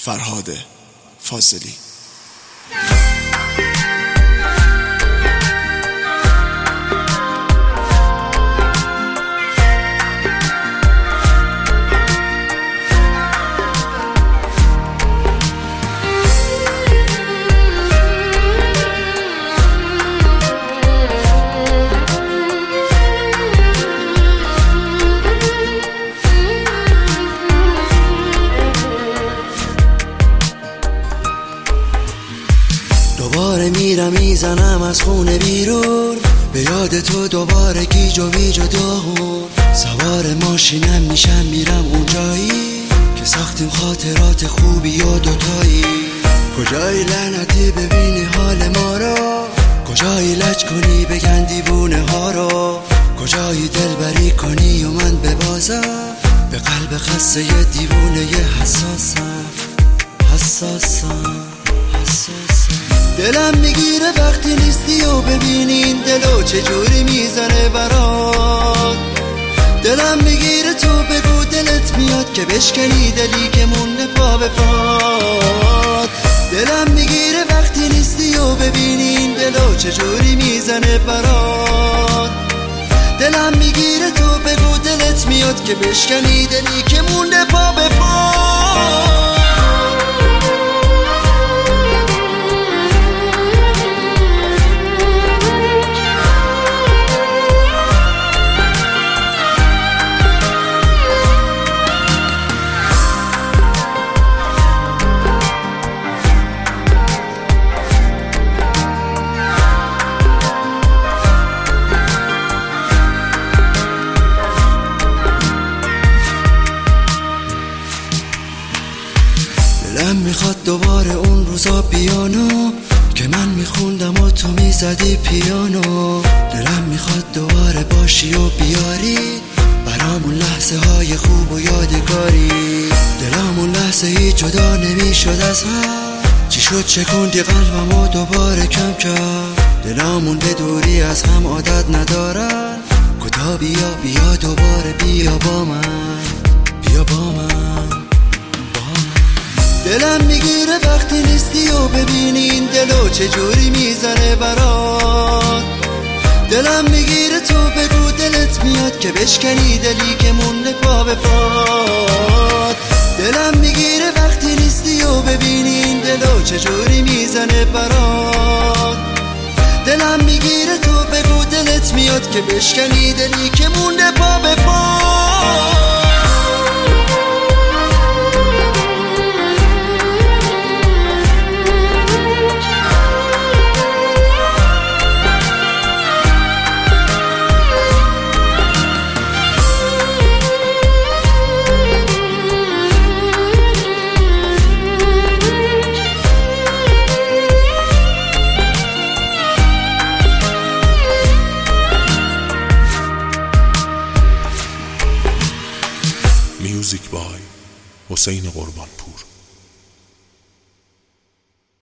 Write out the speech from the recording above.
فرهاد فاضلی. دوباره میرم میزنم از خونه بیرون، به یاد تو دوباره گیج و ویج و داغون. سوار ماشینم میشم میرم اونجایی که ساختیم خاطرات خوبی و دوتایی. کجایی لعنتی ببینی حال ما رو، کجایی لج کنی بگن دیوونه ها رو، کجایی دلبری کنی و من ببازم به قلب خسته ی دیوونه ی حساسم. دلم میگیره وقتی نیستی و ببینی این دلو چجوری میزنه برات. دلم میگیره تو بگو دلت میاد که بشکنی دلی که مونده پا به پات. دلم میگیره وقتی نیستی و ببینی این دلو چجوری میزنه برات. دلم میگیره تو بگو دلت میاد که بشکنی دلی که مونده پا به پات. دلم میخواد دوباره اون روزا بیانو که من میخوندم و تو میزدی پیانو. دلم میخواد دوباره باشی و بیاری برامون لحظه های خوب و یادگاری. دلمون لحظه ای جدا نمیشد از هم، چی شد چکوندی قلبم و دوباره کم کرد. دلمون به دوری از هم عادت ندارن، کتا بیا دوباره بیا با من، بیا با من. دلم میگیره وقتی نیستی و ببینی این دلو چجوری میزنه برات. دلم میگیره تو بگو دلت میاد که بشکنی دلی که مونده پا به پات. دلم میگیره وقتی نیستی و ببینی این دلو چجوری میزنه برات. دلم میگیره تو بگو دلت میاد که بشکنی دلی که مونده پا به پات. میوزیک بای حسین قربانپور.